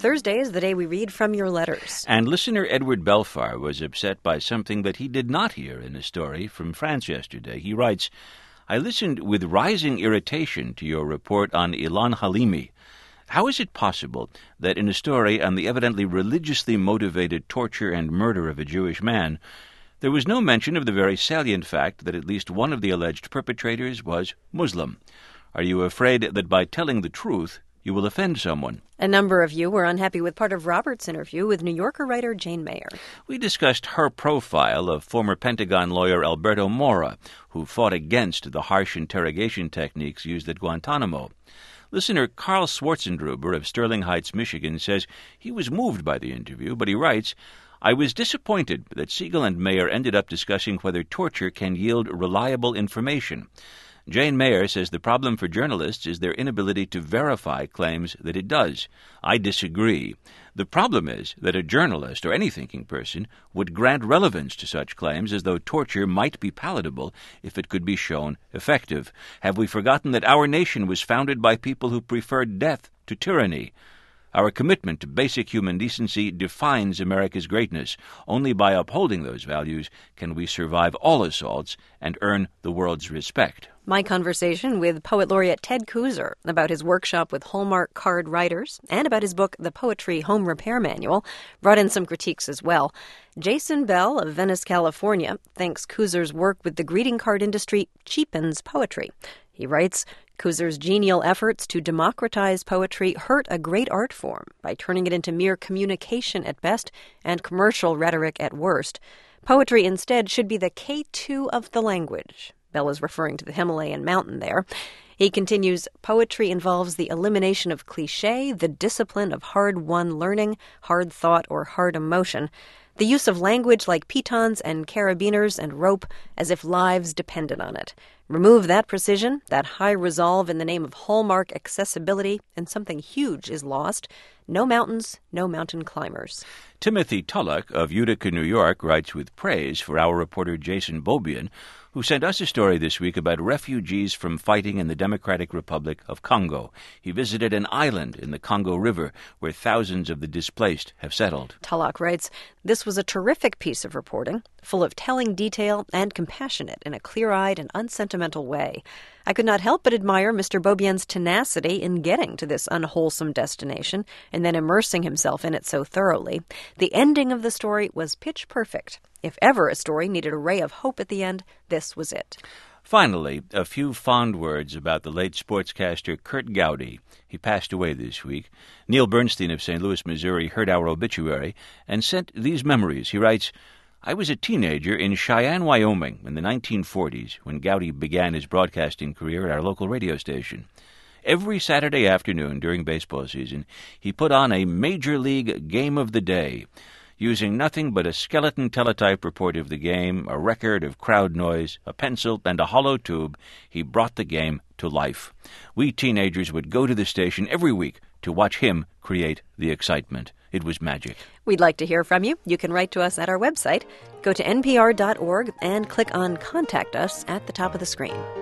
Thursday is the day we read from your letters. And listener Edward Belfar was upset by something that he did not hear in a story from France yesterday. He writes, I listened with rising irritation to your report on Ilan Halimi. How is it possible that in a story on the evidently religiously motivated torture and murder of a Jewish man, there was no mention of the very salient fact that at least one of the alleged perpetrators was Muslim? Are you afraid that by telling the truth, you will offend someone? A number of you were unhappy with part of Robert's interview with New Yorker writer Jane Mayer. We discussed her profile of former Pentagon lawyer Alberto Mora, who fought against the harsh interrogation techniques used at Guantanamo. Listener Carl Schwarzendruber of Sterling Heights, Michigan, says he was moved by the interview, but he writes, I was disappointed that Siegel and Mayer ended up discussing whether torture can yield reliable information. Jane Mayer says the problem for journalists is their inability to verify claims that it does. I disagree. The problem is that a journalist or any thinking person would grant relevance to such claims as though torture might be palatable if it could be shown effective. Have we forgotten that our nation was founded by people who preferred death to tyranny? Our commitment to basic human decency defines America's greatness. Only by upholding those values can we survive all assaults and earn the world's respect. My conversation with Poet Laureate Ted Kooser about his workshop with Hallmark card writers and about his book, The Poetry Home Repair Manual, brought in some critiques as well. Jason Bell of Venice, California, thinks Kooser's work with the greeting card industry cheapens poetry. He writes, Kooser's genial efforts to democratize poetry hurt a great art form by turning it into mere communication at best and commercial rhetoric at worst. Poetry instead should be the K2 of the language. Bell is referring to the Himalayan mountain there. He continues, poetry involves the elimination of cliché, the discipline of hard-won learning, hard thought, or hard emotion, the use of language like pitons and carabiners and rope as if lives depended on it. Remove that precision, that high resolve in the name of hallmark accessibility, and something huge is lost. No mountains, no mountain climbers. Timothy Tullock of Utica, New York, writes with praise for our reporter Jason Beaubien, who sent us a story this week about refugees from fighting in the Democratic Republic of Congo. He visited an island in the Congo River where thousands of the displaced have settled. Tullock writes, this was a terrific piece of reporting, full of telling detail and compassionate in a clear-eyed and unsentimental way. I could not help but admire Mr. Beaubien's tenacity in getting to this unwholesome destination and then immersing himself in it so thoroughly. The ending of the story was pitch perfect. If ever a story needed a ray of hope at the end, this was it. Finally, a few fond words about the late sportscaster Kurt Gowdy. He passed away this week. Neil Bernstein of St. Louis, Missouri, heard our obituary and sent these memories. He writes, I was a teenager in Cheyenne, Wyoming in the 1940s when Gowdy began his broadcasting career at our local radio station. Every Saturday afternoon during baseball season, he put on a Major League Game of the Day. Using nothing but a skeleton teletype report of the game, a record of crowd noise, a pencil, and a hollow tube, he brought the game to life. We teenagers would go to the station every week to watch him create the excitement. It was magic. We'd like to hear from you. You can write to us at our website. Go to npr.org and click on Contact Us at the top of the screen.